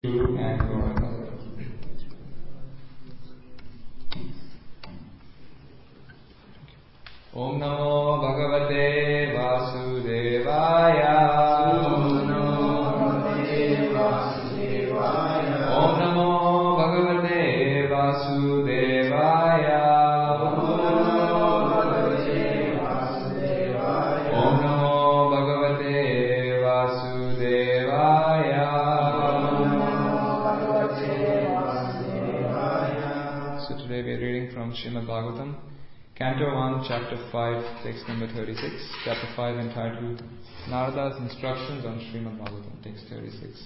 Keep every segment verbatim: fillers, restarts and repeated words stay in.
and Gauranga. Om Namo Bhagavate Vasudevaya. Om Namo Bhagavate Vasudevaya. Om Namo Bhagavate Vasudevaya. Om Namo Bhagavate Vasudevaya. So today we are reading from Srimad Bhagavatam, Canto one, Chapter five, text number thirty-six. Chapter five entitled Narada's Instructions on Srimad Bhagavatam, text thirty-six.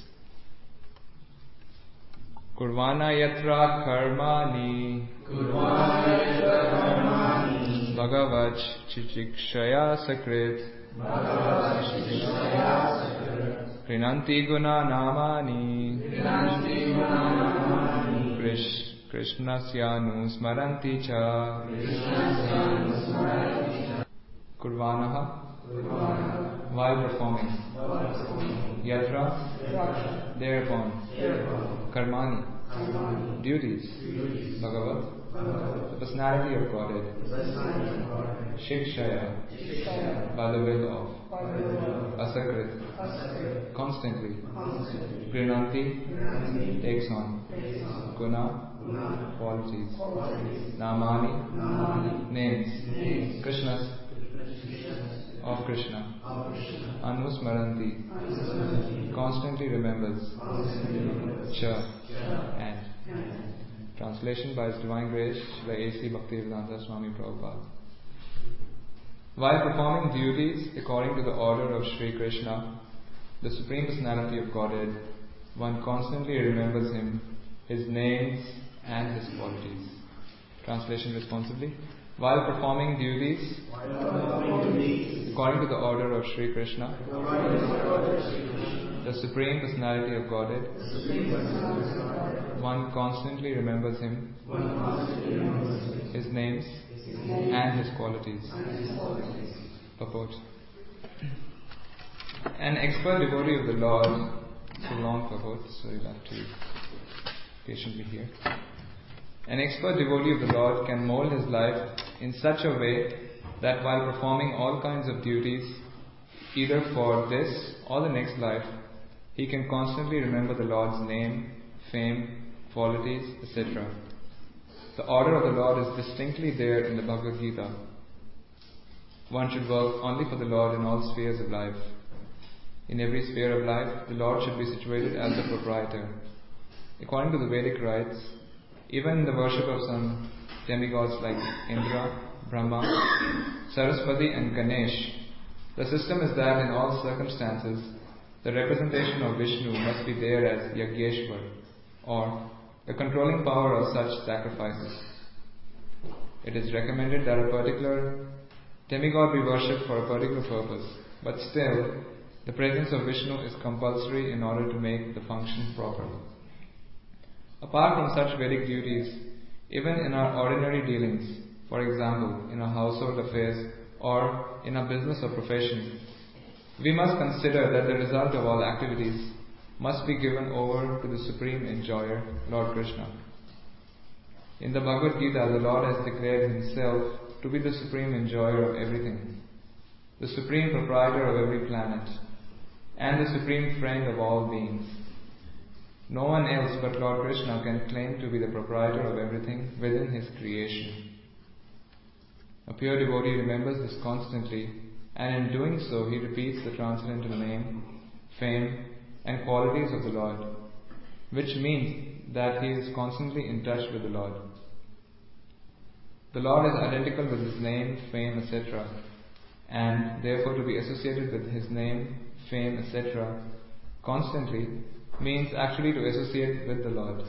Kurvana yatra karmani Kurvana yatra karmani Bhagavach chichikshaya sakrit Bhagavach chichikshaya sakrit Prinanti guna namani Prinanti guna namani Krish Krishnasya smaranti cha Kurvanaha while performing Yatra thereupon Karmani duties Bhagavat the personality of Godhead Shikshaya by the will of Asakrit constantly Prinanti takes on Guna qualities. Namani, Namani. Names. Krishna's of Krishna. Anusmaranti. Constantly remembers. Cha and. Translation by His Divine Grace by A C Bhaktivedanta Swami Prabhupada. While performing duties according to the order of Sri Krishna, the Supreme Personality of Godhead, one constantly remembers Him, His names, and His qualities. Translation responsibly. While performing duties, according to the order of Sri Krishna, the Supreme Personality of Godhead, one constantly remembers Him, His names, and His qualities. Purport. An expert devotee of the Lord, it's a long purport, so you'll have to patiently hear. An expert devotee of the Lord can mold his life in such a way that while performing all kinds of duties, either for this or the next life, he can constantly remember the Lord's name, fame, qualities, et cetera. The order of the Lord is distinctly there in the Bhagavad Gita. One should work only for the Lord in all spheres of life. In every sphere of life, the Lord should be situated as the proprietor. According to the Vedic rites, even in the worship of some demigods like Indra, Brahma, Saraswati and Ganesh, the system is that in all circumstances, the representation of Vishnu must be there as Yajneshwar, or the controlling power of such sacrifices. It is recommended that a particular demigod be worshipped for a particular purpose, but still, the presence of Vishnu is compulsory in order to make the function proper. Apart from such Vedic duties, even in our ordinary dealings, for example, in our household affairs or in our business or profession, we must consider that the result of all activities must be given over to the Supreme Enjoyer, Lord Krishna. In the Bhagavad Gita, the Lord has declared Himself to be the Supreme Enjoyer of everything, the Supreme Proprietor of every planet, and the Supreme Friend of all beings. No one else but Lord Krishna can claim to be the proprietor of everything within His creation. A pure devotee remembers this constantly, and in doing so he repeats the transcendental name, fame, and qualities of the Lord, which means that he is constantly in touch with the Lord. The Lord is identical with His name, fame, et cetera, and therefore to be associated with His name, fame, et cetera constantly means actually to associate with the Lord.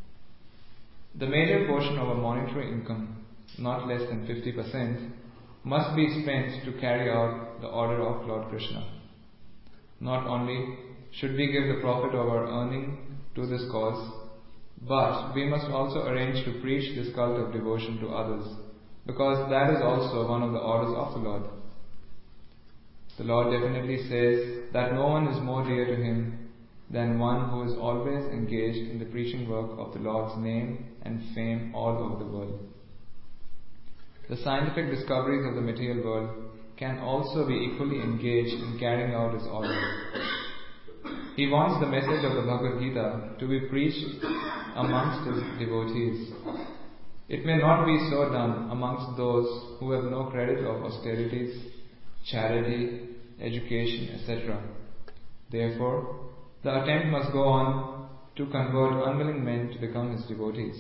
The major portion of our monetary income, not less than fifty percent, must be spent to carry out the order of Lord Krishna. Not only should we give the profit of our earning to this cause, but we must also arrange to preach this cult of devotion to others, because that is also one of the orders of the Lord. The Lord definitely says that no one is more dear to Him than one who is always engaged in the preaching work of the Lord's name and fame all over the world. The scientific discoveries of the material world can also be equally engaged in carrying out his orders. He wants the message of the Bhagavad Gita to be preached amongst his devotees. It may not be so done amongst those who have no credit of austerities, charity, education, et cetera. Therefore, the attempt must go on to convert unwilling men to become his devotees.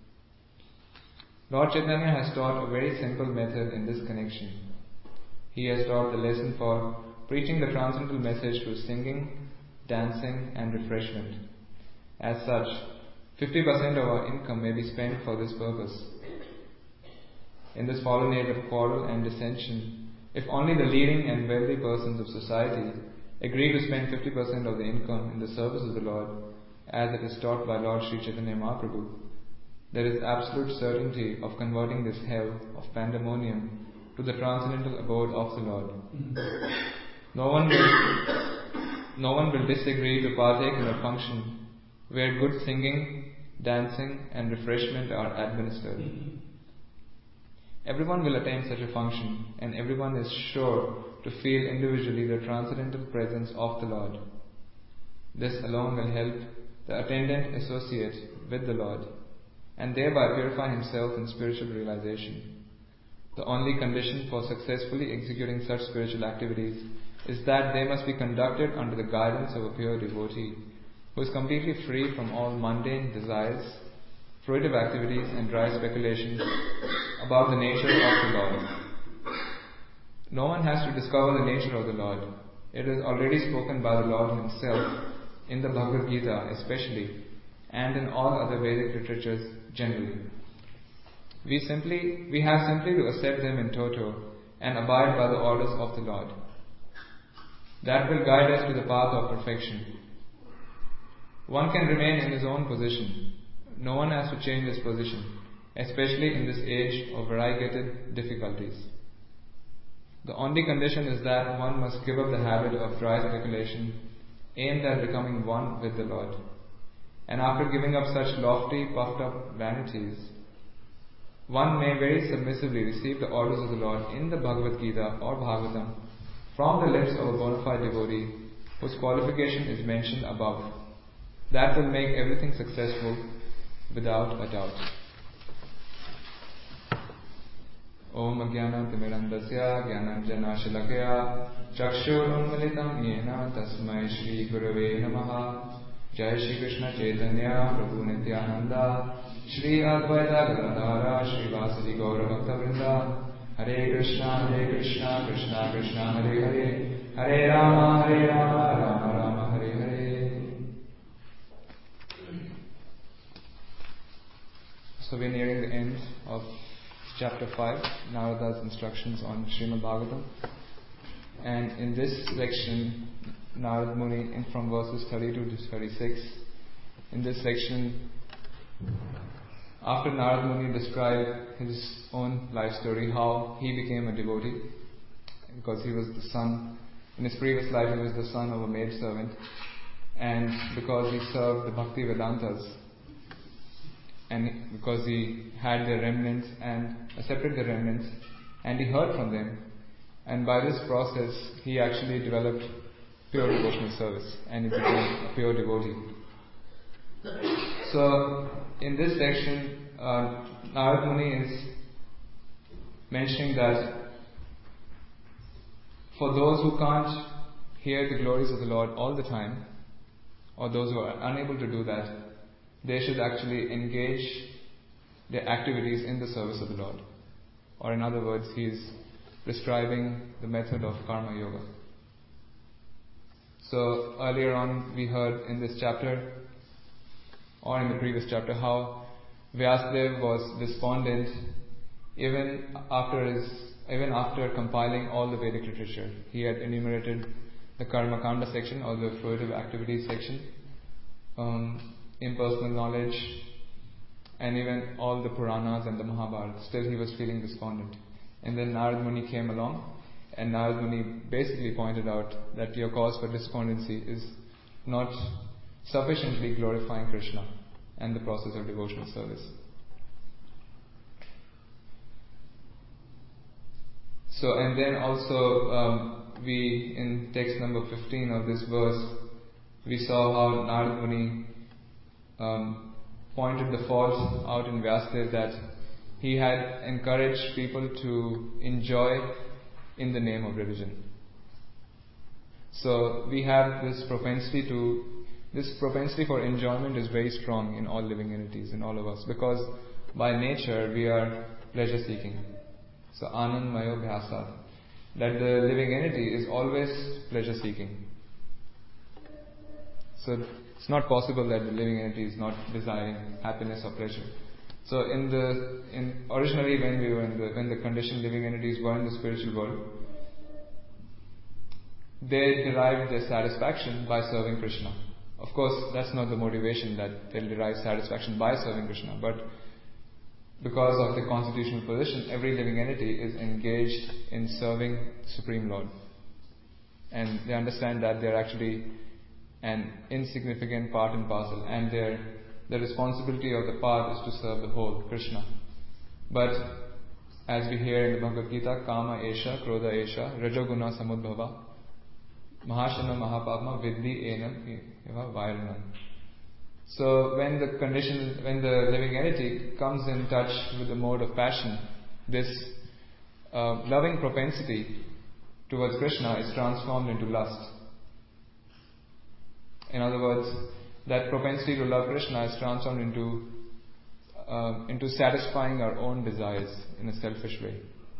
Lord Chaitanya has taught a very simple method in this connection. He has taught the lesson for preaching the transcendental message through singing, dancing and refreshment. As such, fifty percent of our income may be spent for this purpose. In this fallen age of quarrel and dissension, if only the leading and wealthy persons of society agree to spend fifty percent of the income in the service of the Lord, as it is taught by Lord Sri Chaitanya Mahaprabhu, there is absolute certainty of converting this hell of pandemonium to the transcendental abode of the Lord. No one will, no one will disagree to partake in a function where good singing, dancing and refreshment are administered. Everyone will attend such a function, and everyone is sure to feel individually the transcendental presence of the Lord. This alone will help the attendant associate with the Lord, and thereby purify himself in spiritual realization. The only condition for successfully executing such spiritual activities is that they must be conducted under the guidance of a pure devotee, who is completely free from all mundane desires, fruitive activities and dry speculations about the nature of the Lord. No one has to discover the nature of the Lord. It is already spoken by the Lord himself in the Bhagavad Gita especially, and in all other Vedic literatures generally. We simply, we have simply to accept them in toto and abide by the orders of the Lord. That will guide us to the path of perfection. One can remain in his own position. No one has to change his position, especially in this age of variegated difficulties. The only condition is that one must give up the habit of dry speculation aimed at becoming one with the Lord. And after giving up such lofty, puffed up vanities, one may very submissively receive the orders of the Lord in the Bhagavad Gita or Bhagavatam from the lips of a bona fide devotee whose qualification is mentioned above. That will make everything successful without a doubt. Om Ajnana Timirandasya Jnananjana Shalakaya Chakshurunmilitam Yena Tasmai Shri Gurave Namaha. Jai Shri Krishna Chaitanya Prabhu Nityananda Shri Advaita Gadadhara Shri Vasadi Gaura Bhakta Vrinda. Hare Krishna Hare Krishna Krishna Krishna Hare Hare Hare Rama Hare Rama Rama Rama Hare Hare. So we're nearing the end of chapter five, Narada's instructions on Srimad Bhagavatam. And in this section, Narad Muni, in from verses thirty-two to thirty-six, in this section, after Narad Muni described his own life story, how he became a devotee, because he was the son, in his previous life he was the son of a maidservant, and because he served the Bhakti Vedantas, and because he had their remnants and accepted the remnants, and he heard from them, and by this process he actually developed pure devotional service, and he became a pure devotee. So, in this section, uh, Narad Muni is mentioning that for those who can't hear the glories of the Lord all the time, or those who are unable to do that, they should actually engage their activities in the service of the Lord. Or in other words, he is prescribing the method of karma yoga. So earlier on we heard in this chapter, or in the previous chapter, how Vyasadeva was despondent even after his, even after compiling all the Vedic literature. He had enumerated the Karma Kanda section, or the fruitive activities section, um, impersonal knowledge, and even all the Puranas and the Mahabharata. Still he was feeling despondent. And then Narad Muni came along, and Narad Muni basically pointed out that your cause for despondency is not sufficiently glorifying Krishna and the process of devotional service. So, and then also um, we, in text number fifteen of this verse, we saw how Narad Muni um, pointed the fault out in Vyasadeva, that he had encouraged people to enjoy in the name of religion. So we have this propensity to, this propensity for enjoyment is very strong in all living entities, in all of us, because by nature we are pleasure seeking. So anand mayo bhyasa, that the living entity is always pleasure seeking. So it's not possible that the living entity is not desiring happiness or pleasure. So in the in originally when we were in the when the conditioned living entities were in the spiritual world, they derived their satisfaction by serving Krishna. Of course, that's not the motivation that they'll derive satisfaction by serving Krishna, but because of the constitutional position, every living entity is engaged in serving the Supreme Lord. And they understand that they're actually an insignificant part and parcel, and their the responsibility of the path is to serve the whole, Krishna. But as we hear in the Bhagavad Gita, Kama Esha, Krodha Esha, Rajoguna Samudbhava, Mahashana Mahapapma Vidhi Enam Eva Vairanam. So when the condition, when the living entity comes in touch with the mode of passion, this uh, loving propensity towards Krishna is transformed into lust. In other words, that propensity to love Krishna is transformed into uh, into satisfying our own desires in a selfish way.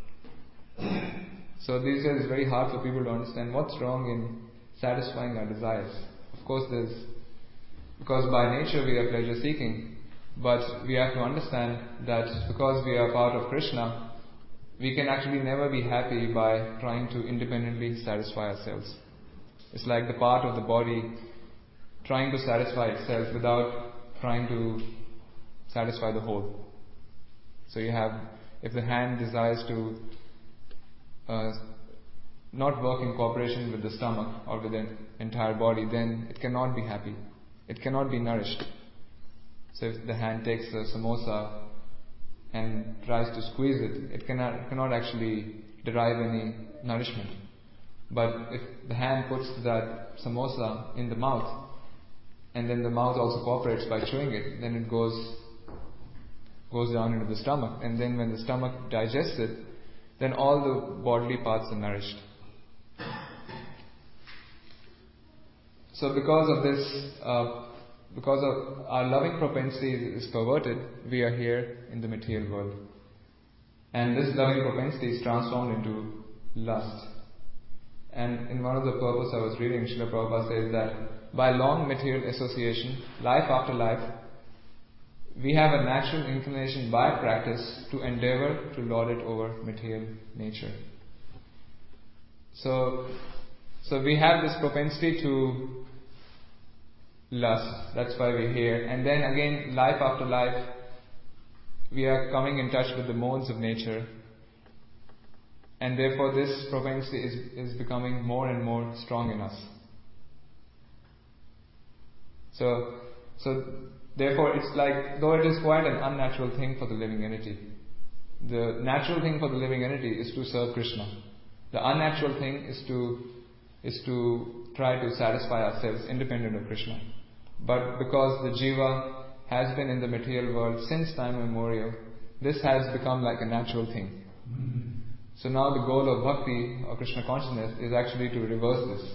So these days it's very hard for people to understand what's wrong in satisfying our desires. Of course, there's because by nature we are pleasure seeking, but we have to understand that because we are part of Krishna, we can actually never be happy by trying to independently satisfy ourselves. It's like the part of the body trying to satisfy itself without trying to satisfy the whole. So you have, if the hand desires to uh, not work in cooperation with the stomach or with the entire body, then it cannot be happy. It cannot be nourished. So if the hand takes a samosa and tries to squeeze it, it cannot, cannot actually derive any nourishment. But if the hand puts that samosa in the mouth, and then the mouth also cooperates by chewing it, then it goes goes down into the stomach, and then when the stomach digests it, then all the bodily parts are nourished. So because of this, uh, because of our loving propensity is perverted, we are here in the material world. And this loving propensity is transformed into lust. And in one of the purpose I was reading, Srila Prabhupada says that by long material association, life after life, we have a natural inclination by practice to endeavor to lord it over material nature. So, so we have this propensity to lust. That's why we're here. And then again, life after life, we are coming in touch with the modes of nature. And therefore this propensity is, is becoming more and more strong in us. So, so therefore it's like, though it is quite an unnatural thing for the living entity, the natural thing for the living entity is to serve Krishna. The unnatural thing is to is to try to satisfy ourselves independent of Krishna. But because the jiva has been in the material world since time immemorial, this has become like a natural thing. Mm-hmm. So now the goal of bhakti or Krishna consciousness is actually to reverse this.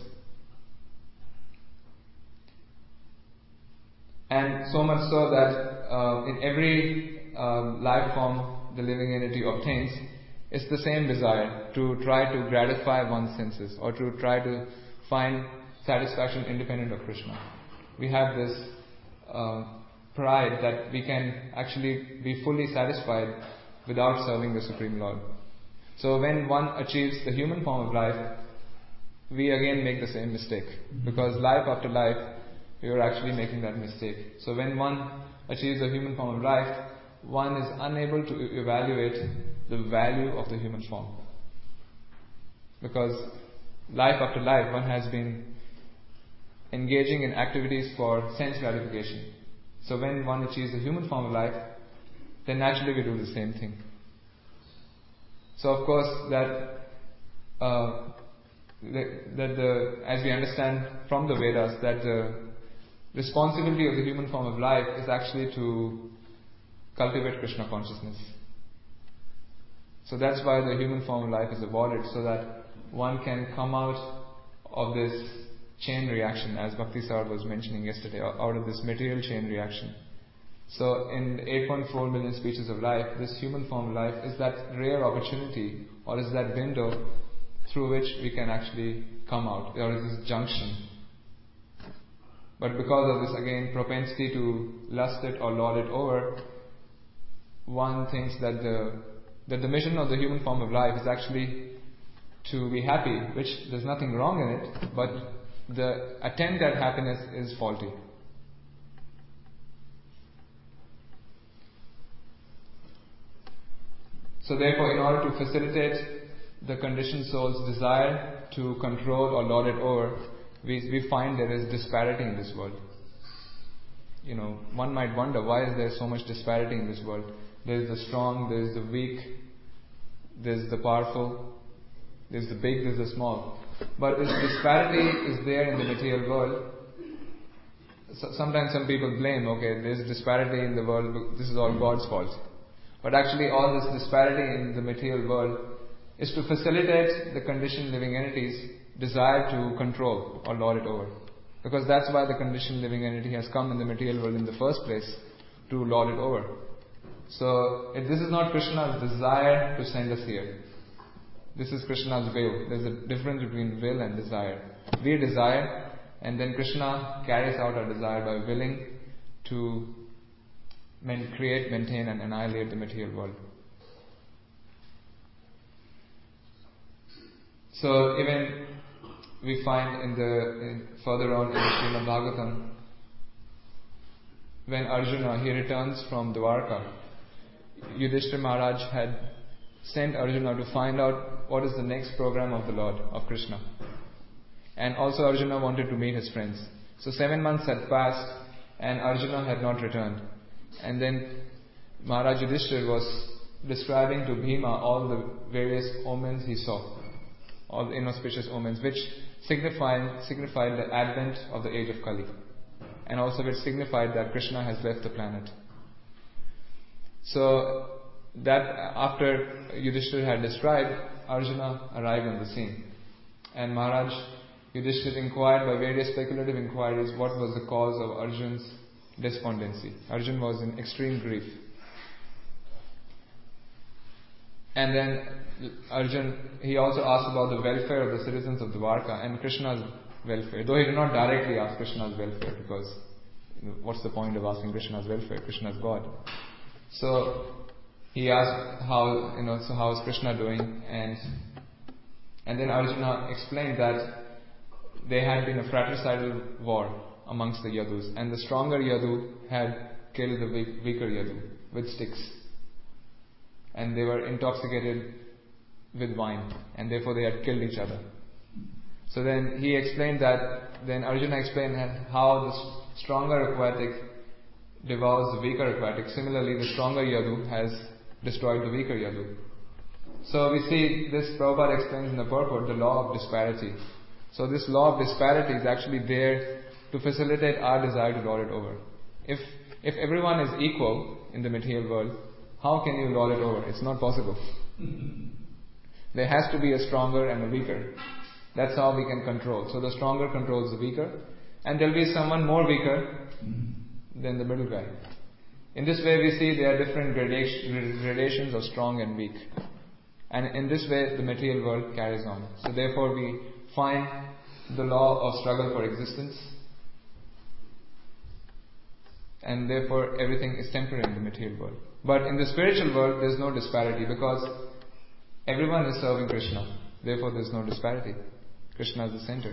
And so much so that uh, in every uh, life form the living entity obtains, it's the same desire to try to gratify one's senses or to try to find satisfaction independent of Krishna. We have this uh, pride that we can actually be fully satisfied without serving the Supreme Lord. So when one achieves the human form of life, we again make the same mistake. Because life after life, we are actually making that mistake. So when one achieves the human form of life, one is unable to evaluate the value of the human form. Because life after life, one has been engaging in activities for sense gratification. So when one achieves a human form of life, then naturally we do the same thing. So of course that uh, that the, as we understand from the Vedas, that the responsibility of the human form of life is actually to cultivate Krishna consciousness. So that's why the human form of life is awarded, so that one can come out of this chain reaction, as Bhakti Sar was mentioning yesterday, out of this material chain reaction. So in eight point four million species of life, this human form of life is that rare opportunity, or is that window through which we can actually come out, or is this junction. But because of this, again, propensity to lust it or lord it over, one thinks that the that the mission of the human form of life is actually to be happy, which there's nothing wrong in it, but the attempt at happiness is faulty. So therefore, in order to facilitate the conditioned soul's desire to control or lord it over, we, we find there is disparity in this world. You know, one might wonder, why is there so much disparity in this world? There is the strong, there is the weak, there is the powerful, there is the big, there is the small. But this disparity is there in the material world. So sometimes some people blame, okay, there is disparity in the world, this is all God's fault. But actually all this disparity in the material world is to facilitate the conditioned living entities' desire to control or lord it over. Because that's why the conditioned living entity has come in the material world in the first place, to lord it over. So if this is not Krishna's desire to send us here. This is Krishna's will. There's a difference between will and desire. We desire, and then Krishna carries out our desire by willing to man- create, maintain and annihilate the material world. So even we find in the in, further on in Srimad Bhagavatam, when Arjuna, he returns from Dwarka, Yudhishthira Maharaj had sent Arjuna to find out what is the next program of the Lord, of Krishna. And also Arjuna wanted to meet his friends. So seven months had passed and Arjuna had not returned. And then Maharaj Yudhishthira was describing to Bhima all the various omens he saw, all the inauspicious omens, which signified, signified the advent of the age of Kali. And also which signified that Krishna has left the planet. So that after Yudhishthira had described, Arjuna arrived on the scene. And Maharaj Yudhishthira inquired by various speculative inquiries what was the cause of Arjun's despondency. Arjun was in extreme grief. And then Arjun, he also asked about the welfare of the citizens of Dwarka and Krishna's welfare. Though he did not directly ask Krishna's welfare, because you know, what's the point of asking Krishna's welfare? Krishna's God. So he asked how, you know, so how is Krishna doing? And and then Arjuna explained that there had been a fratricidal war amongst the Yadus, and the stronger Yadu had killed the weak, weaker Yadu with sticks. And they were intoxicated with wine, and therefore they had killed each other. So then he explained that, then Arjuna explained how the stronger aquatic devours the weaker aquatic. Similarly, the stronger Yadu has destroyed the weaker Yadu. So we see this, Prabhupada explains in the purport, the law of disparity. So this law of disparity is actually there to facilitate our desire to lord it over. If if everyone is equal in the material world, how can you lord it over? It's not possible. There has to be a stronger and a weaker. That's how we can control. So the stronger controls the weaker, and there will be someone more weaker than the middle guy. In this way we see there are different gradation, gradations of strong and weak. And in this way the material world carries on. So therefore we find the law of struggle for existence, and therefore everything is temporary in the material world. But in the spiritual world there is no disparity, because everyone is serving Krishna. Therefore there is no disparity. Krishna is the center.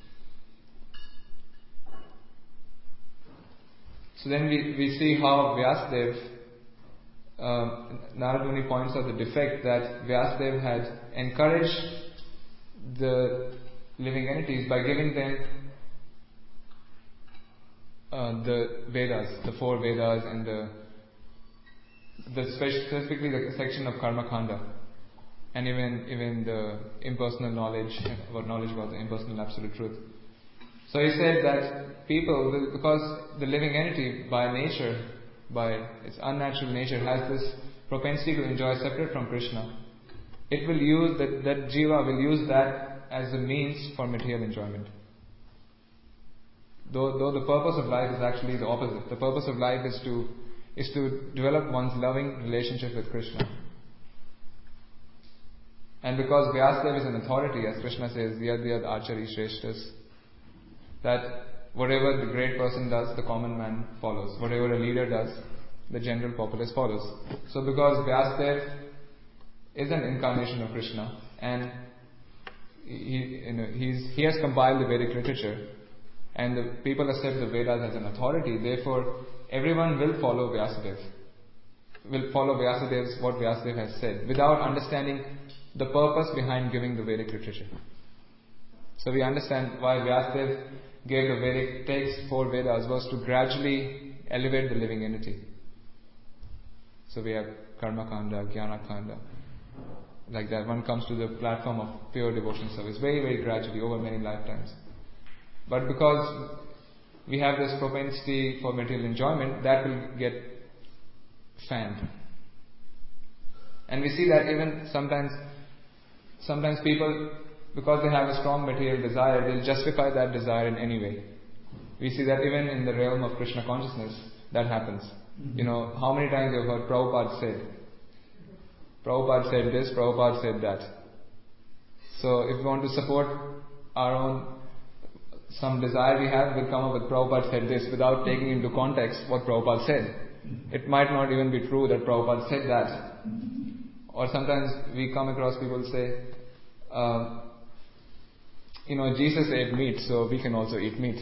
So then we, we see how Vyasadeva, uh, Narada Muni points out the defect that Vyasadeva had encouraged the living entities by giving them uh, the Vedas, the four Vedas, and the, the specifically the section of Karma Kanda, and even even the impersonal knowledge, about knowledge about the impersonal absolute truth. So he said that people will, because the living entity by nature, by its unnatural nature, has this propensity to enjoy separate from Krishna, it will use that, that jiva will use that as a means for material enjoyment. Though, though the purpose of life is actually the opposite. The purpose of life is to is to develop one's loving relationship with Krishna. And because Vyasadeva is an authority, as Krishna says, Yad Yad Achari Shreshtas, that whatever the great person does, the common man follows. Whatever a leader does, the general populace follows. So because Vyasadeva is an incarnation of Krishna, and he, you know, he's, he has compiled the Vedic literature, and the people accept the Vedas as an authority, therefore everyone will follow Vyasadeva. Will follow Vyasadev's, what Vyasadeva has said, without understanding the purpose behind giving the Vedic literature. So we understand why Vyasadeva gave the Vedic text, four Vedas, was to gradually elevate the living entity. So we have Karma Kanda, Jnana Kanda, like that. One comes to the platform of pure devotion service, very, very gradually, over many lifetimes. But because we have this propensity for material enjoyment, that will get fanned. And we see that even sometimes, sometimes people, because they have a strong material desire, they'll justify that desire in any way. We see that even in the realm of Krishna consciousness, that happens. Mm-hmm. You know, how many times you've heard Prabhupada said, Prabhupada said this, Prabhupada said that. So if we want to support our own, some desire we have, we'll come up with Prabhupada said this without taking into context what Prabhupada said. It might not even be true that Prabhupada said that. Or sometimes we come across people who say, uh, you know, Jesus ate meat, so we can also eat meat.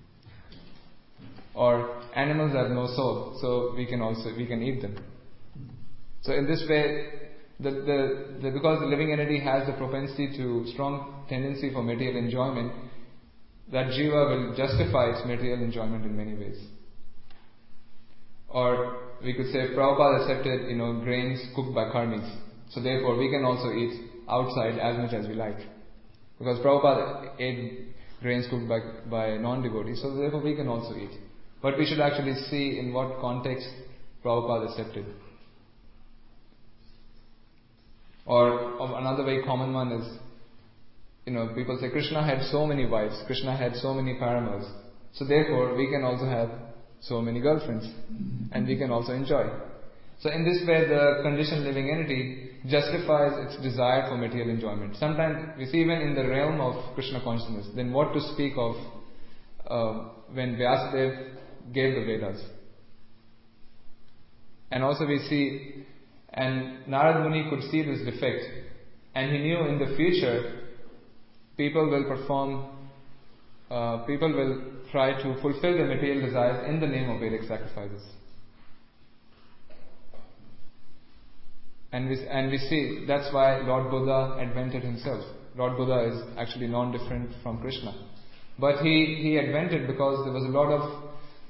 Or animals have no soul, so we can also we can eat them. So in this way, the, the, the because the living entity has the propensity to strong tendency for material enjoyment, that jiva will justify its material enjoyment in many ways. Or we could say Prabhupada accepted, you know, grains cooked by karmis. So therefore we can also eat outside as much as we like. Because Prabhupada ate grains cooked by, by non-devotees, so therefore we can also eat. But we should actually see in what context Prabhupada accepted. Or another very common one is, you know, people say Krishna had so many wives, Krishna had so many paramours, so therefore we can also have so many girlfriends, and we can also enjoy. So in this way, the conditioned living entity justifies its desire for material enjoyment. Sometimes we see even in the realm of Krishna consciousness, then what to speak of uh, when Vyasadeva gave the Vedas. And also we see, and Narad Muni could see this defect, and he knew in the future people will perform, uh, people will try to fulfill their material desires in the name of Vedic sacrifices. And we, and we see, that's why Lord Buddha invented himself. Lord Buddha is actually non-different from Krishna. But he, he invented because there was a lot of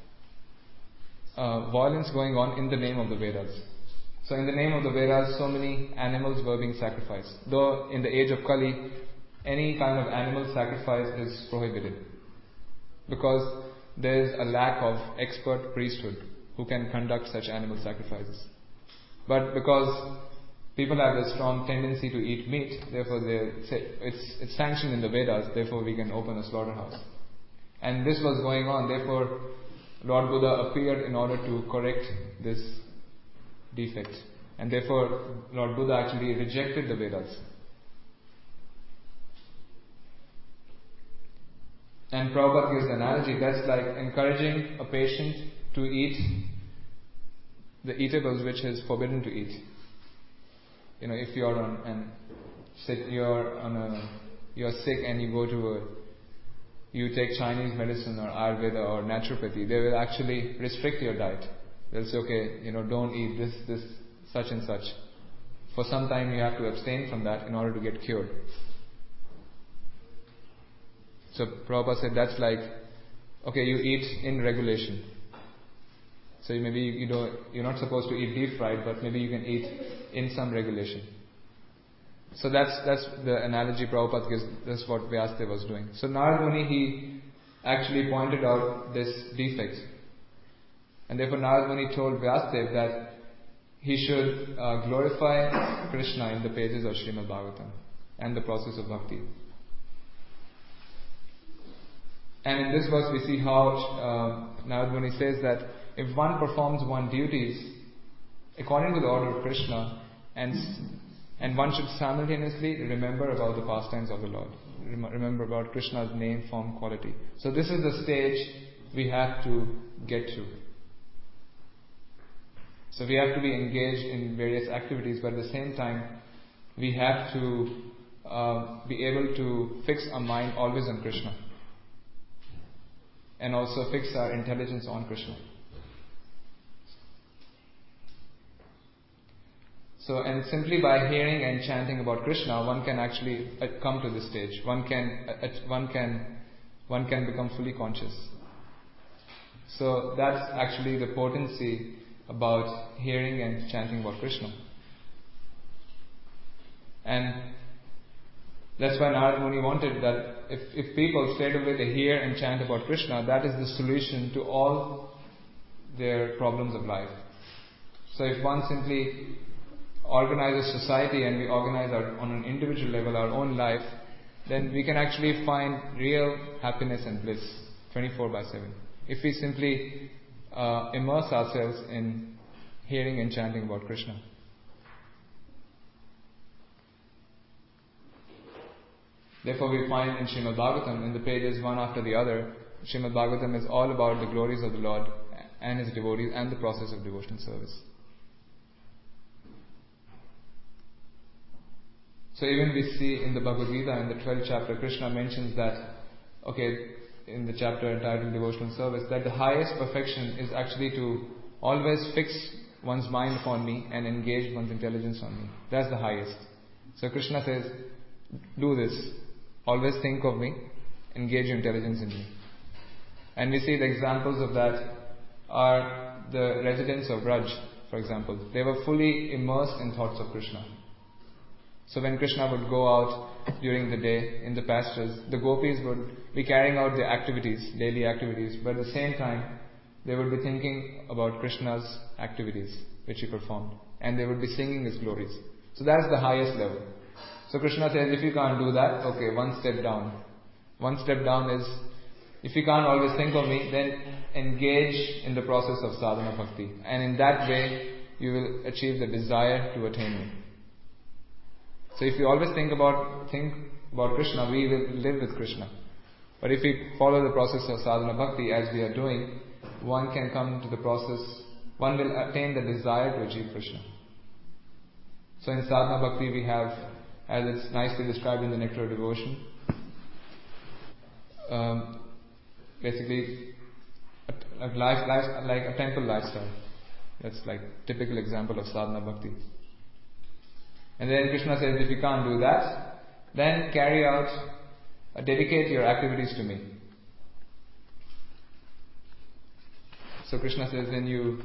uh, violence going on in the name of the Vedas. So in the name of the Vedas, so many animals were being sacrificed. Though in the age of Kali, any kind of animal sacrifice is prohibited. Because there is a lack of expert priesthood who can conduct such animal sacrifices. But because people have a strong tendency to eat meat, therefore they say it's, it's sanctioned in the Vedas, therefore we can open a slaughterhouse. And this was going on, therefore Lord Buddha appeared in order to correct this defect. And therefore Lord Buddha actually rejected the Vedas. And Prabhupada gives the analogy, that's like encouraging a patient to eat the eatables which is forbidden to eat. You know, if you're on and sick, you're on a, you're sick and you go to a, you take Chinese medicine or Ayurveda or naturopathy, they will actually restrict your diet. They'll say, okay, you know, don't eat this, this, such and such. For some time you have to abstain from that in order to get cured. So Prabhupada said that's like okay, you eat in regulation. So maybe you don't, you're not supposed to eat deep fried, but maybe you can eat in some regulation. So that's that's the analogy Prabhupada gives. That's what Vyasadeva was doing. So Narad Muni, he actually pointed out this defect. And therefore Narad Muni told Vyasadeva that he should uh, glorify Krishna in the pages of Srimad Bhagavatam and the process of bhakti. And in this verse we see how uh, Narad Muni says that if one performs one's duties according to the order of Krishna, and and one should simultaneously remember about the pastimes of the Lord, remember about Krishna's name, form, quality. So this is the stage we have to get to. So we have to be engaged in various activities, but at the same time we have to uh, be able to fix our mind always on Krishna, and also fix our intelligence on Krishna. So, and simply by hearing and chanting about Krishna, one can actually come to this stage. One can, one can, one can become fully conscious. So that's actually the potency about hearing and chanting about Krishna. And that's why Narad Muni wanted that if, if people straight away they hear and chant about Krishna, that is the solution to all their problems of life. So if one simply organizes society and we organize our, on an individual level our own life, then we can actually find real happiness and bliss twenty-four by seven. If we simply uh, immerse ourselves in hearing and chanting about Krishna. Therefore we find in Srimad Bhagavatam, in the pages one after the other, Srimad Bhagavatam is all about the glories of the Lord and His devotees and the process of devotional service. So even we see in the Bhagavad Gita, in the twelfth chapter, Krishna mentions that, okay, in the chapter entitled Devotional Service, that the highest perfection is actually to always fix one's mind upon me and engage one's intelligence on me. That's the highest. So Krishna says, do this. Always think of me, engage your intelligence in me. And we see the examples of that are the residents of Braj, for example. They were fully immersed in thoughts of Krishna. So when Krishna would go out during the day in the pastures, the gopis would be carrying out their activities, daily activities, but at the same time they would be thinking about Krishna's activities which he performed, and they would be singing his glories. So that's the highest level. So Krishna says, if you can't do that, okay, one step down. One step down is, if you can't always think of me, then engage in the process of sadhana bhakti, and in that way you will achieve the desire to attain me. So if you always think about think about Krishna, we will live with Krishna. But if we follow the process of sadhana bhakti as we are doing, one can come to the process, one will attain the desire to achieve Krishna. So in sadhana bhakti we have, as it's nicely described in the Nectar of Devotion, um, basically a, a life, life, like a temple lifestyle. That's like typical example of sadhana bhakti. And then Krishna says, if you can't do that, then carry out, uh, dedicate your activities to me. So Krishna says, then you,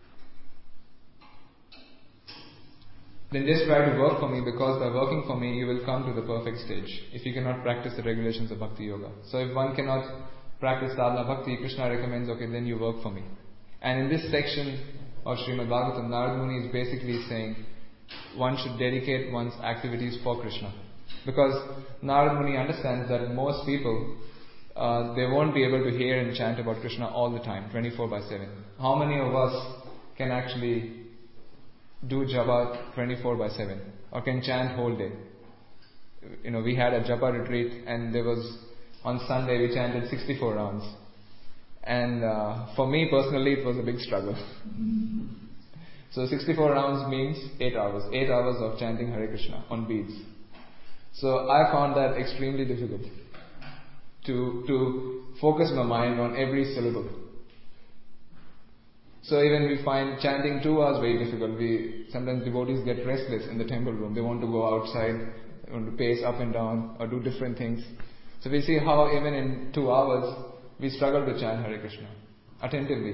then just try to work for me, because by working for me, you will come to the perfect stage, if you cannot practice the regulations of Bhakti Yoga. So if one cannot practice sadhana bhakti, Krishna recommends, okay, then you work for me. And in this section of Srimad Bhagavatam, Narad Muni is basically saying, one should dedicate one's activities for Krishna. Because Narad Muni understands that most people, uh, they won't be able to hear and chant about Krishna all the time, twenty-four by seven. How many of us can actually do japa twenty-four by seven? Or can chant whole day? You know, we had a japa retreat, and there was, on Sunday we chanted sixty-four rounds. And uh, for me personally, it was a big struggle. So sixty-four rounds means eight hours. eight hours of chanting Hare Krishna on beads. So I found that extremely difficult to to focus my mind on every syllable. So even we find chanting two hours very difficult. We sometimes devotees get restless in the temple room. They want to go outside, they want to pace up and down or do different things. So we see how even in two hours we struggle to chant Hare Krishna attentively.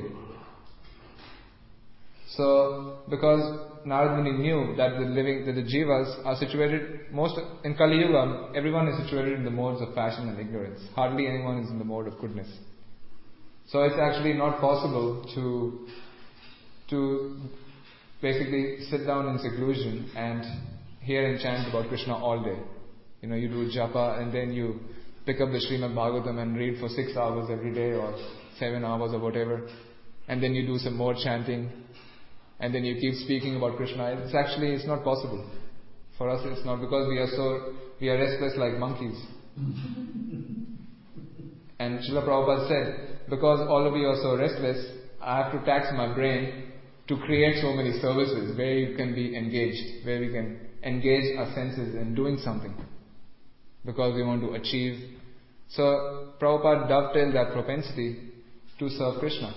So, because Narad Muni knew that the living, that the jivas are situated, most in Kali Yuga, everyone is situated in the modes of passion and ignorance. Hardly anyone is in the mode of goodness. So it's actually not possible to to basically sit down in seclusion and hear and chant about Krishna all day. You know, you do japa and then you pick up the Srimad Bhagavatam and read for six hours every day or seven hours or whatever, and then you do some more chanting, and then you keep speaking about Krishna. It's actually, it's not possible. For us it's not, because we are so, we are restless like monkeys. And Srila Prabhupada said, because all of you are so restless, I have to tax my brain to create so many services where you can be engaged, where we can engage our senses in doing something, because we want to achieve. So Prabhupada dovetailed that propensity to serve Krishna.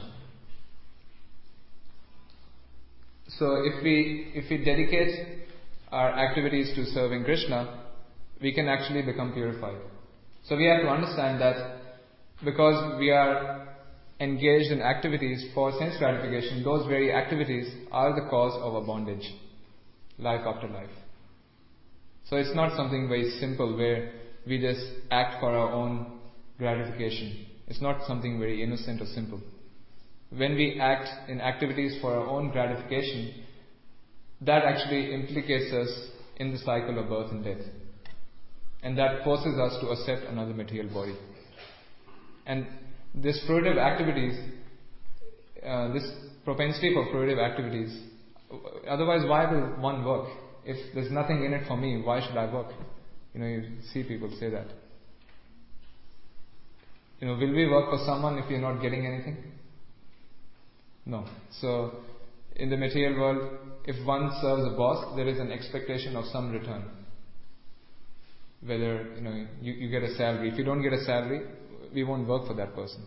So if we if we dedicate our activities to serving Krishna, we can actually become purified. So we have to understand that because we are engaged in activities for sense gratification, those very activities are the cause of our bondage, life after life. So it's not something very simple where we just act for our own gratification. It's not something very innocent or simple. When we act in activities for our own gratification, that actually implicates us in the cycle of birth and death. And that forces us to accept another material body. And this fruitive activities, uh, this propensity for fruitive activities, otherwise why will one work? If there's nothing in it for me, why should I work? You know, you see people say that. You know, will we work for someone if we're not getting anything? No. So, in the material world, if one serves a boss, there is an expectation of some return. Whether, you know, you, you get a salary. If you don't get a salary, we won't work for that person.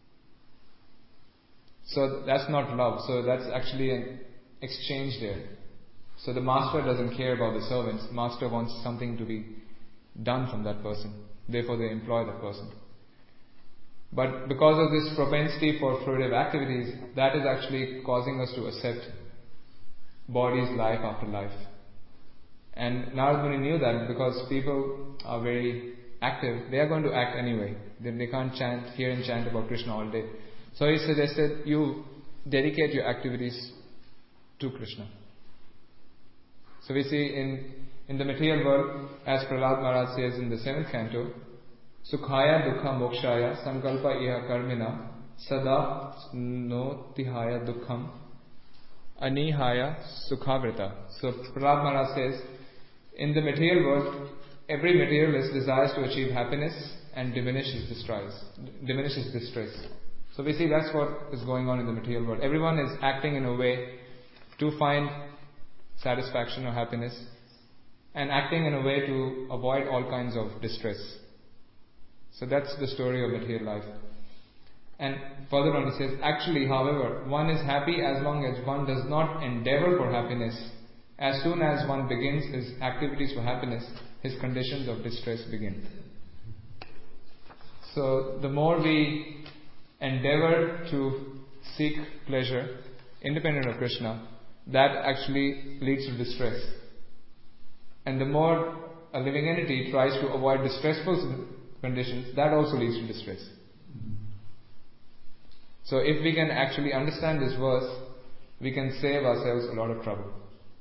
So that's not love. So that's actually an exchange there. So the master doesn't care about the servants. Master wants something to be done from that person. Therefore they employ that person. But because of this propensity for fruitive activities, that is actually causing us to accept bodies life after life. And Narad Muni knew that because people are very active, they are going to act anyway. Then they can't chant, hear and chant about Krishna all day. So he suggested you dedicate your activities to Krishna. So we see in, in the material world, as Prahlad Maharaj says in the seventh canto, Sukhaya Dukha Mokshaya Sankalpa Iha Karmina Sada No Tihaya Dukham Anihaya Sukhavrita. So Prahlad Maharaj says, in the material world, every materialist desires to achieve happiness and diminishes distress. Diminishes distress. So we see that's what is going on in the material world. Everyone is acting in a way to find satisfaction or happiness, and acting in a way to avoid all kinds of distress. So that's the story of material life. And further on he says, actually, however, one is happy as long as one does not endeavor for happiness. As soon as one begins his activities for happiness, his conditions of distress begin. So the more we endeavor to seek pleasure, independent of Krishna, that actually leads to distress. And the more a living entity tries to avoid distressful conditions, that also leads to distress. So if we can actually understand this verse, we can save ourselves a lot of trouble.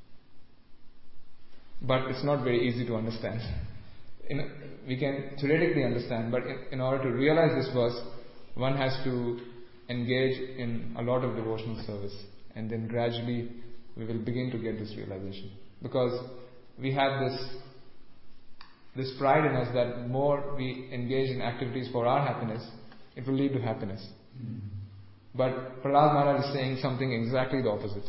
But it's not very easy to understand. In, we can theoretically understand, but in, in order to realize this verse, one has to engage in a lot of devotional service, and then gradually we will begin to get this realization. Because we have this this pride in us that more we engage in activities for our happiness, it will lead to happiness. Mm-hmm. But Prahlad Maharaj is saying something exactly the opposite.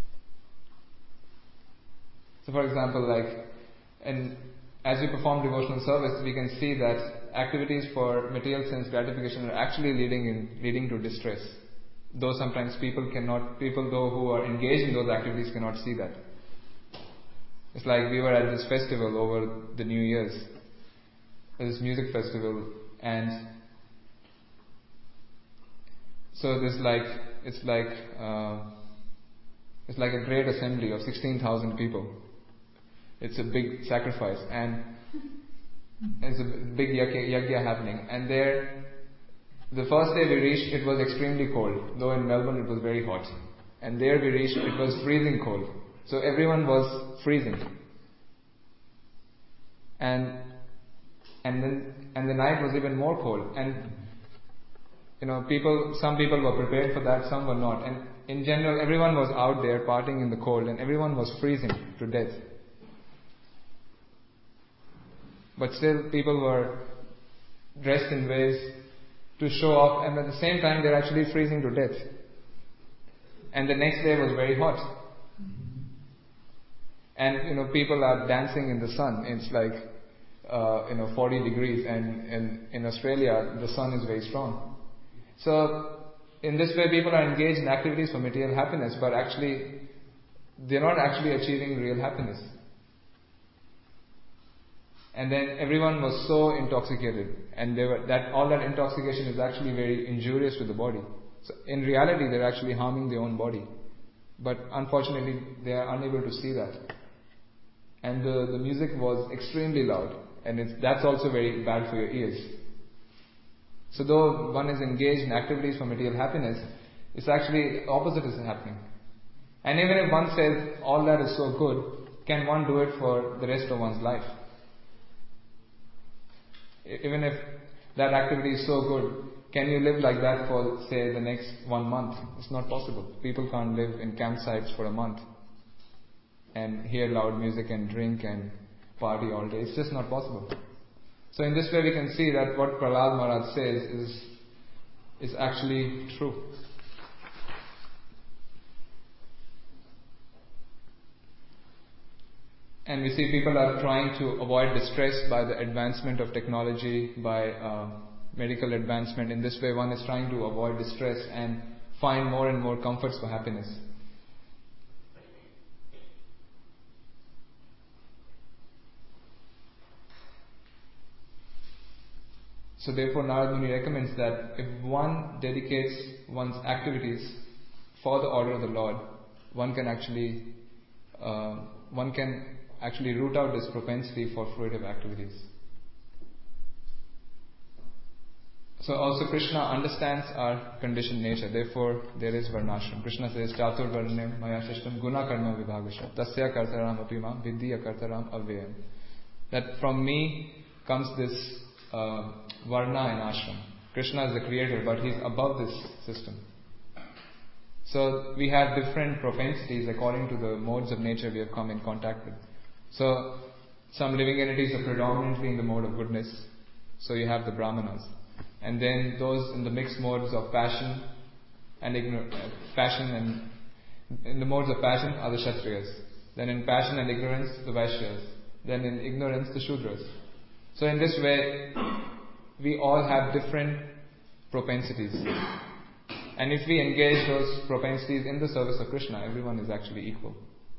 So for example, like, and as we perform devotional service, we can see that activities for material sense gratification are actually leading in leading to distress. Though sometimes people cannot, people though who are engaged in those activities cannot see that. It's like we were at this festival over the New Year's, this music festival, and So there's like, it's like, uh, it's like a great assembly of sixteen thousand people. It's a big sacrifice, and it's a big yajna, yajna happening. And there, the first day we reached, it was extremely cold, though in Melbourne it was very hot. And there we reached, it was freezing cold. So everyone was freezing. And and then and the night was even more cold. And you know, people, some people were prepared for that, some were not. And in general, everyone was out there partying in the cold, and everyone was freezing to death. But still, people were dressed in ways to show off, and at the same time, they're actually freezing to death. And the next day was very hot. And you know, people are dancing in the sun. It's like uh, you know, forty degrees, and, and in Australia, the sun is very strong. So, in this way, people are engaged in activities for material happiness, but actually, they're not actually achieving real happiness. And then everyone was so intoxicated, and they were, that all that intoxication is actually very injurious to the body. So, in reality, they're actually harming their own body. But unfortunately, they are unable to see that. And the, the music was extremely loud, and it's, that's also very bad for your ears. So though one is engaged in activities for material happiness, it's actually opposite is happening. And even if one says all that is so good, can one do it for the rest of one's life? Even if that activity is so good, can you live like that for, say, the next one month? It's not possible. People can't live in campsites for a month and hear loud music and drink and party all day. It's just not possible. So in this way we can see that what Prahlad Maharaj says is, is actually true. And we see people are trying to avoid distress by the advancement of technology, by uh, medical advancement. In this way one is trying to avoid distress and find more and more comforts for happiness. So therefore Narad Muni recommends that if one dedicates one's activities for the order of the Lord, one can actually uh, one can actually root out this propensity for fruitive activities. So also Krishna understands our conditioned nature, therefore there is varnashram. Krishna says, Chatur varnem maya shishtam guna karma vibhagasha tasya kartaram apima vidya kartaram avyayam. That from me comes this uh, varna and ashram. Krishna is the creator, but he's above this system. So we have different propensities according to the modes of nature we have come in contact with. So some living entities are predominantly in the mode of goodness. So you have the Brahmanas. And then those in the mixed modes of passion and ignor- uh, passion and in the modes of passion are the Kshatriyas. Then in passion and ignorance, the Vaishyas. Then in ignorance, the Shudras. So in this way, we all have different propensities. And if we engage those propensities in the service of Krishna, everyone is actually equal.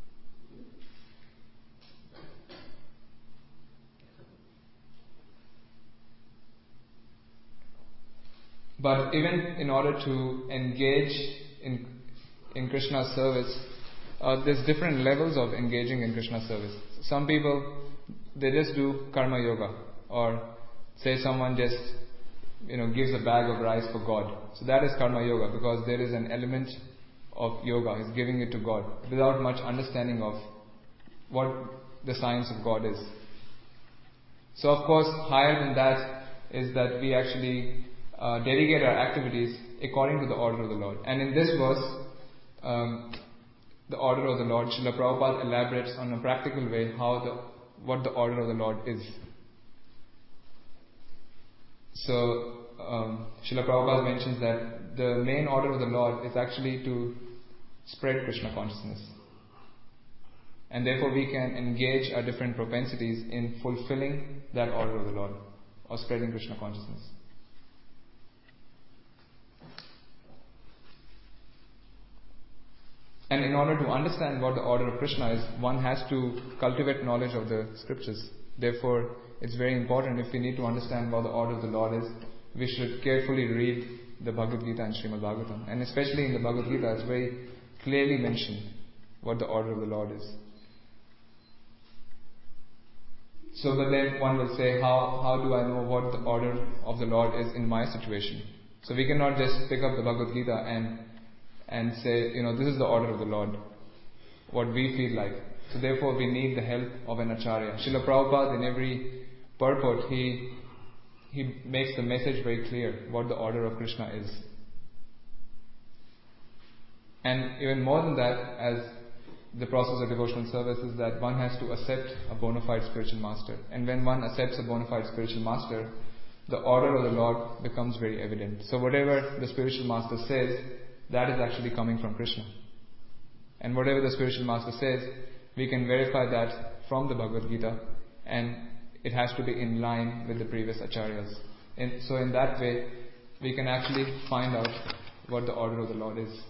But even in order to engage in in Krishna's service, uh, there's different levels of engaging in Krishna's service. Some people, they just do karma yoga, or say someone just, you know, gives a bag of rice for God. So that is karma yoga, because there is an element of yoga. He's giving it to God without much understanding of what the science of God is. So of course, higher than that is that we actually uh, dedicate our activities according to the order of the Lord. And in this verse, um, the order of the Lord, Srila Prabhupada elaborates on a practical way how the what the order of the Lord is. So, um, Srila Prabhupada mentions that the main order of the Lord is actually to spread Krishna consciousness. And therefore we can engage our different propensities in fulfilling that order of the Lord, or spreading Krishna consciousness. And in order to understand what the order of Krishna is, one has to cultivate knowledge of the scriptures. Therefore, it's very important, if we need to understand what the order of the Lord is, we should carefully read the Bhagavad Gita and Srimad Bhagavatam. And especially in the Bhagavad Gita, it's very clearly mentioned what the order of the Lord is. So but then one will say, how, how do I know what the order of the Lord is in my situation? So we cannot just pick up the Bhagavad Gita and and say, you know, this is the order of the Lord, what we feel like. So therefore we need the help of an Acharya. Srila Prabhupada, in every purport, he he makes the message very clear what the order of Krishna is. And even more than that, as the process of devotional service is that one has to accept a bona fide spiritual master. And when one accepts a bona fide spiritual master, the order of the Lord becomes very evident. So whatever the spiritual master says, that is actually coming from Krishna. And whatever the spiritual master says, we can verify that from the Bhagavad Gita, and it has to be in line with the previous acharyas. And so in that way, we can actually find out what the order of the Lord is.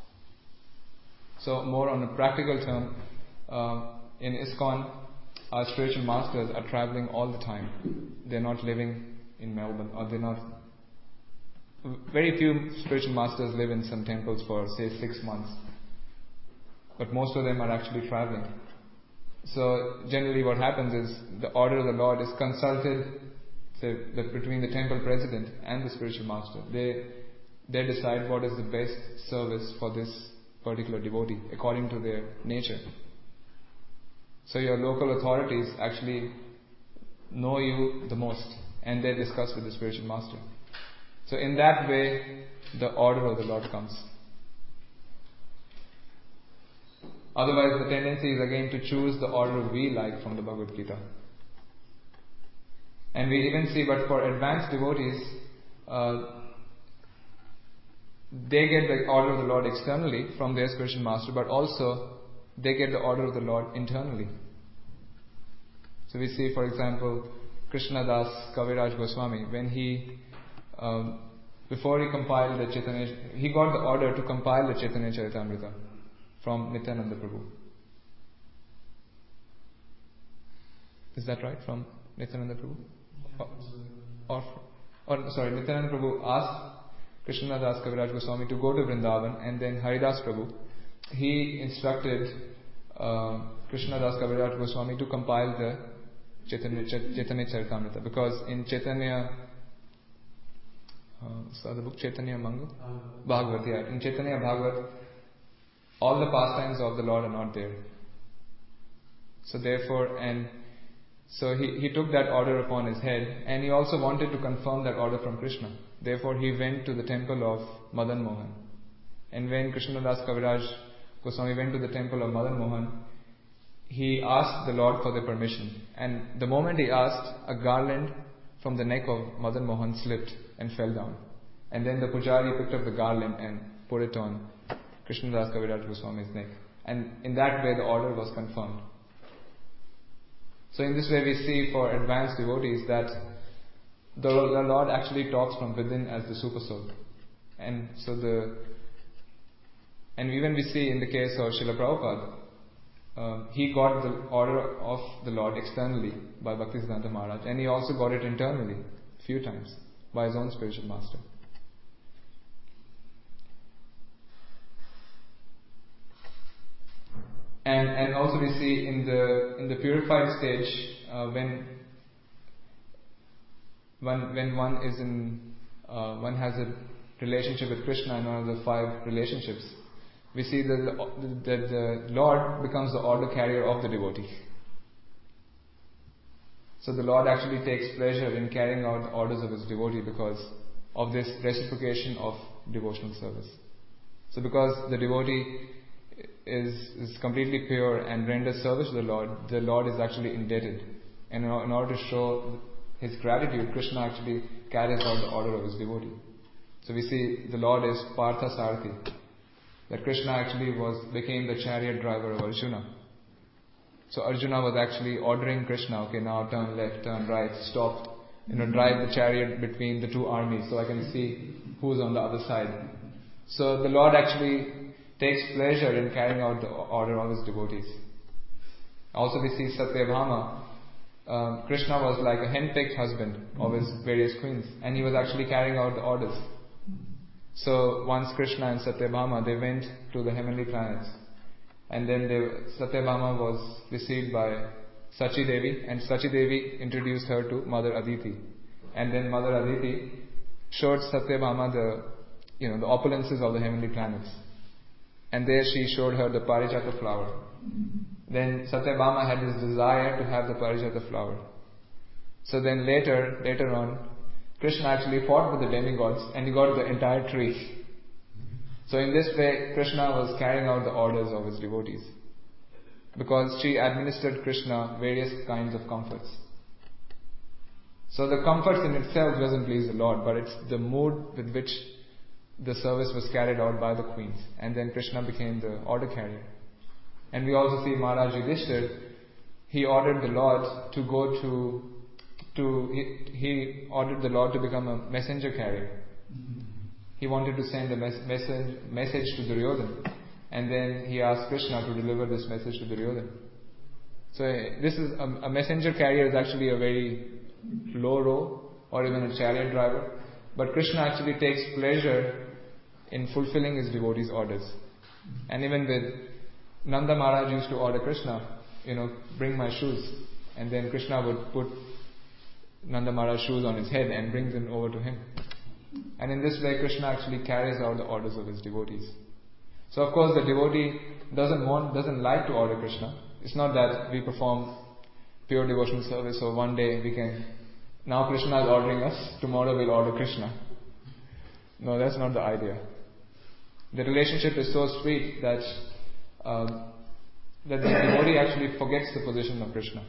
So more on a practical term, uh, in ISKCON, our spiritual masters are traveling all the time. They're not living in Melbourne, or they're not... Very few spiritual masters live in some temples for, say, six months. But most of them are actually traveling. So generally what happens is the order of the Lord is consulted, say, between the temple president and the spiritual master. They they decide what is the best service for this particular devotee according to their nature. So your local authorities actually know you the most, and they discuss with the spiritual master. So in that way, the order of the Lord comes. Otherwise, the tendency is again to choose the order we like from the Bhagavad Gita. And we even see, but for advanced devotees, uh, they get the order of the Lord externally from their spiritual master, but also they get the order of the Lord internally. So we see, for example, Krishnadas Kaviraj Goswami, when he, um, before he compiled the Chaitanya, he got the order to compile the Chaitanya Charitamrita from Nityananda Prabhu. Is that right? From Nityananda Prabhu? Or, or, or sorry, Nityananda Prabhu asked Krishnadas Kaviraj Goswami to go to Vrindavan, and then Haridas Prabhu, he instructed uh, Krishnadas Kaviraj Goswami to compile the Chaitanya, Chaitanya Charitamrita, because in Chaitanya, uh, so the book Chaitanya Mangal? Bhagavat, yeah. In Chaitanya Bhagavat, all the pastimes of the Lord are not there. So therefore, and so he, he took that order upon his head, and he also wanted to confirm that order from Krishna. Therefore he went to the temple of Madan Mohan. And when Krishnadas Kaviraj Goswami went to the temple of Madan Mohan, he asked the Lord for the permission. And the moment he asked, a garland from the neck of Madan Mohan slipped and fell down. And then the pujari picked up the garland and put it on Krishnadas Kaviraj Goswami's neck. And in that way the order was confirmed. So in this way we see for advanced devotees that the, the Lord actually talks from within as the Super Soul. And so the, and even we see in the case of Srila Prabhupada, uh, he got the order of the Lord externally by Bhaktisiddhanta Maharaj, and he also got it internally a few times by his own spiritual master. And and also we see in the in the purified stage, uh, when when when one is in uh, one has a relationship with Krishna in one of the five relationships, we see that the, that the Lord becomes the order carrier of the devotee. So the Lord actually takes pleasure in carrying out the orders of his devotee because of this reciprocation of devotional service. So because the devotee is is completely pure and renders service to the Lord, the Lord is actually indebted. And in order to show his gratitude, Krishna actually carries out the order of his devotee. So we see the Lord is Partha Sarathi. That Krishna actually was became the chariot driver of Arjuna. So Arjuna was actually ordering Krishna, okay, now turn left, turn right, stop, you know, drive the chariot between the two armies so I can see who's on the other side. So the Lord actually takes pleasure in carrying out the order of his devotees. Also we see Satyabhama. Um, Krishna was like a hen-picked husband of his various queens, and he was actually carrying out the orders. So once Krishna and Satyabhama, they went to the heavenly planets. And then they, Satyabhama was received by Sachi Devi, and Sachi Devi introduced her to Mother Aditi. And then Mother Aditi showed Satyabhama the, you know, the opulences of the heavenly planets. And there she showed her the Parijata flower. Then Satyabhama had this desire to have the Parijata flower. So then later, later on, Krishna actually fought with the demigods and he got the entire tree. So in this way, Krishna was carrying out the orders of his devotees. Because she administered Krishna various kinds of comforts. So the comforts in itself doesn't please the Lord, but it's the mood with which the service was carried out by the queens. And then Krishna became the order carrier. And we also see Maharaj Yudhishthira, he ordered the Lord to go to, to he, he ordered the Lord to become a messenger carrier. He wanted to send a mes- message, message to Duryodhana. And then he asked Krishna to deliver this message to Duryodhana. So this is a, a messenger carrier is actually a very low role, or even a chariot driver. But Krishna actually takes pleasure in fulfilling his devotees' orders. And even with Nanda Maharaj used to order Krishna, you know, bring my shoes. And then Krishna would put Nanda Maharaj's shoes on his head and bring them over to him. And in this way, Krishna actually carries out the orders of his devotees. So of course the devotee doesn't want, doesn't like to order Krishna. It's not that we perform pure devotional service, so one day we can, now Krishna is ordering us, tomorrow we'll order Krishna. No, that's not the idea. The relationship is so sweet that uh, that the devotee actually forgets the position of Krishna.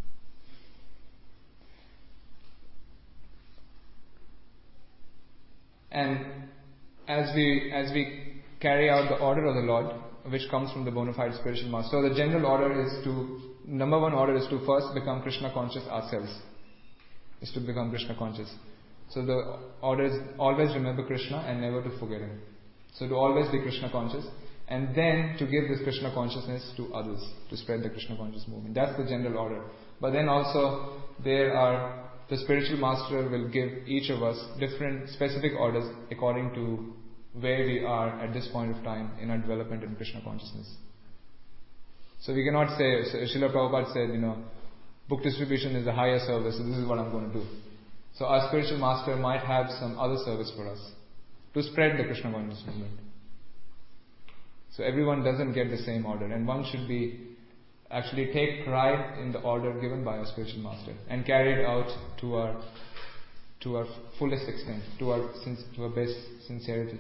And as we as we carry out the order of the Lord, which comes from the bona fide spiritual master, so the general order is to, number one order is to first become Krishna conscious ourselves. Is to become Krishna conscious. So the order is always remember Krishna and never to forget Him. So to always be Krishna conscious, and then to give this Krishna consciousness to others, to spread the Krishna conscious movement. That's the general order. But then also there are, the spiritual master will give each of us different specific orders according to where we are at this point of time in our development in Krishna consciousness. So we cannot say, so Srila Prabhupada said, you know, book distribution is the higher service, so this is what I'm going to do. So our spiritual master might have some other service for us to spread the Krishna consciousness movement. So everyone doesn't get the same order, and one should be actually take pride in the order given by our spiritual master and carry it out to our to our fullest extent, to our to our best sincerity.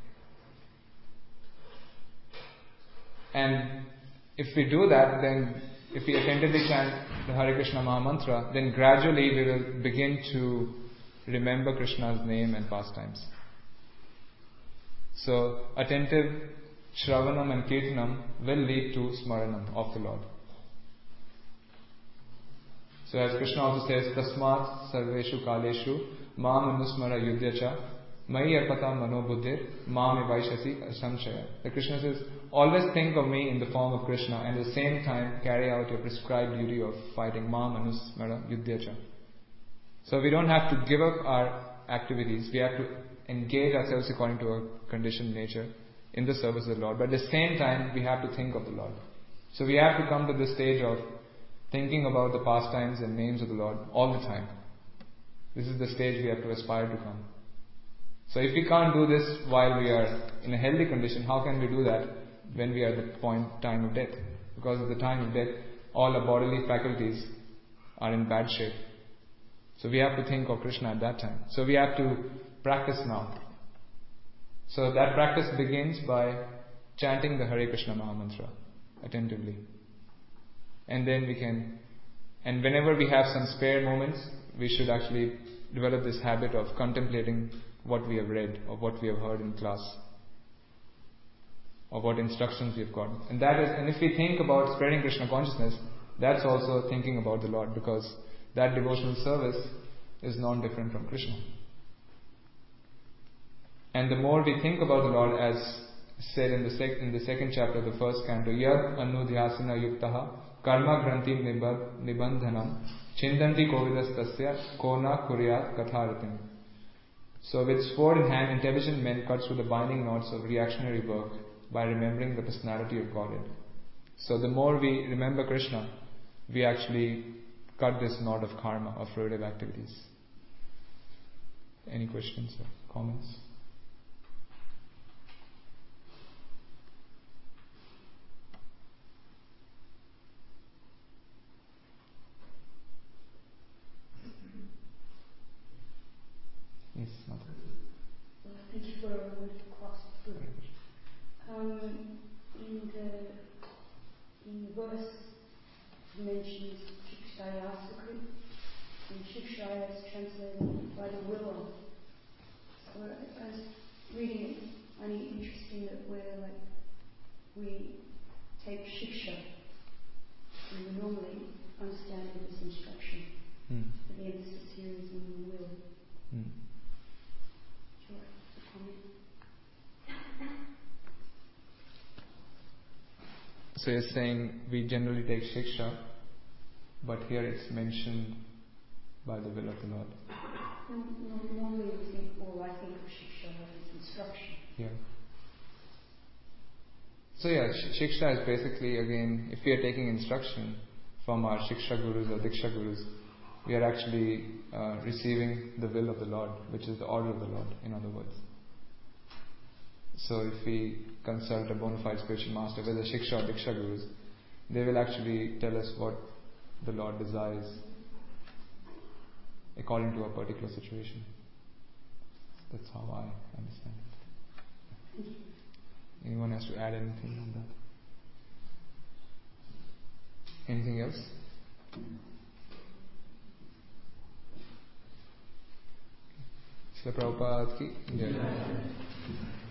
And if we do that, then if we attentively chant the Hare Krishna Maha Mantra, then gradually we will begin to remember Krishna's name and pastimes. So attentive Shravanam and Kirtanam will lead to Smaranam of the Lord. So as Krishna also says, Tasmat Sarveshu Kaleshu Mam Anusmara Yudhyacha Mai Arpata Mano Buddhir Mam Evaishasi Samshaya. The Krishna says, always think of me in the form of Krishna and at the same time carry out your prescribed duty of fighting Mam Anusmara Yudhyacha. So we don't have to give up our activities, we have to engage ourselves according to our conditioned nature in the service of the Lord. But at the same time, we have to think of the Lord. So we have to come to this stage of thinking about the pastimes and names of the Lord all the time. This is the stage we have to aspire to come. So if we can't do this while we are in a healthy condition, how can we do that when we are at the point, time of death? Because at the time of death, all our bodily faculties are in bad shape. So we have to think of Krishna at that time. So we have to practice now. So that practice begins by chanting the Hare Krishna Maha Mantra attentively. And then we can, and whenever we have some spare moments, we should actually develop this habit of contemplating what we have read or what we have heard in class or what instructions we have gotten. And that is, and if we think about spreading Krishna consciousness, that's also thinking about the Lord, because that devotional service is non-different from Krishna. And the more we think about the Lord, as said in the, sec- in the second chapter of the first canto, Yad Anudhyasana Yuktaha Karma Granti Nibandhanam Chindanti Kovidas Tasya Kona Kuryat Katharatim. So with sword in hand, intelligent men cut through the binding knots of reactionary work by remembering the personality of Godhead. So the more we remember Krishna, we actually cut this knot of karma, of fruitive activities. Any questions or comments? Yes, Mother. Uh, thank you for a wonderful class. Um, in the in the verse it mentions Shikshaya Sukri, and Shikshaya is translated by the willow. So I was reading it, and it's interesting that we're like we take Shiksha, and we normally understand it as instruction. Hmm. But the emphasis here is on the will. Hmm. Sure, a comment. So you're saying we generally take shiksha, but here it's mentioned by the will of the Lord. No, no, normally we think, well, I think of shiksha as instruction. Yeah. So yeah, sh- shiksha is basically, again, if we are taking instruction from our shiksha gurus or diksha gurus, we are actually uh, receiving the will of the Lord, which is the order of the Lord, in other words. So if we consult a bona fide spiritual master, whether shiksha or diksha gurus, they will actually tell us what the Lord desires according to a particular situation. That's how I understand it. Anyone has to add anything on that? Anything else? Srila Prabhupada ki jai.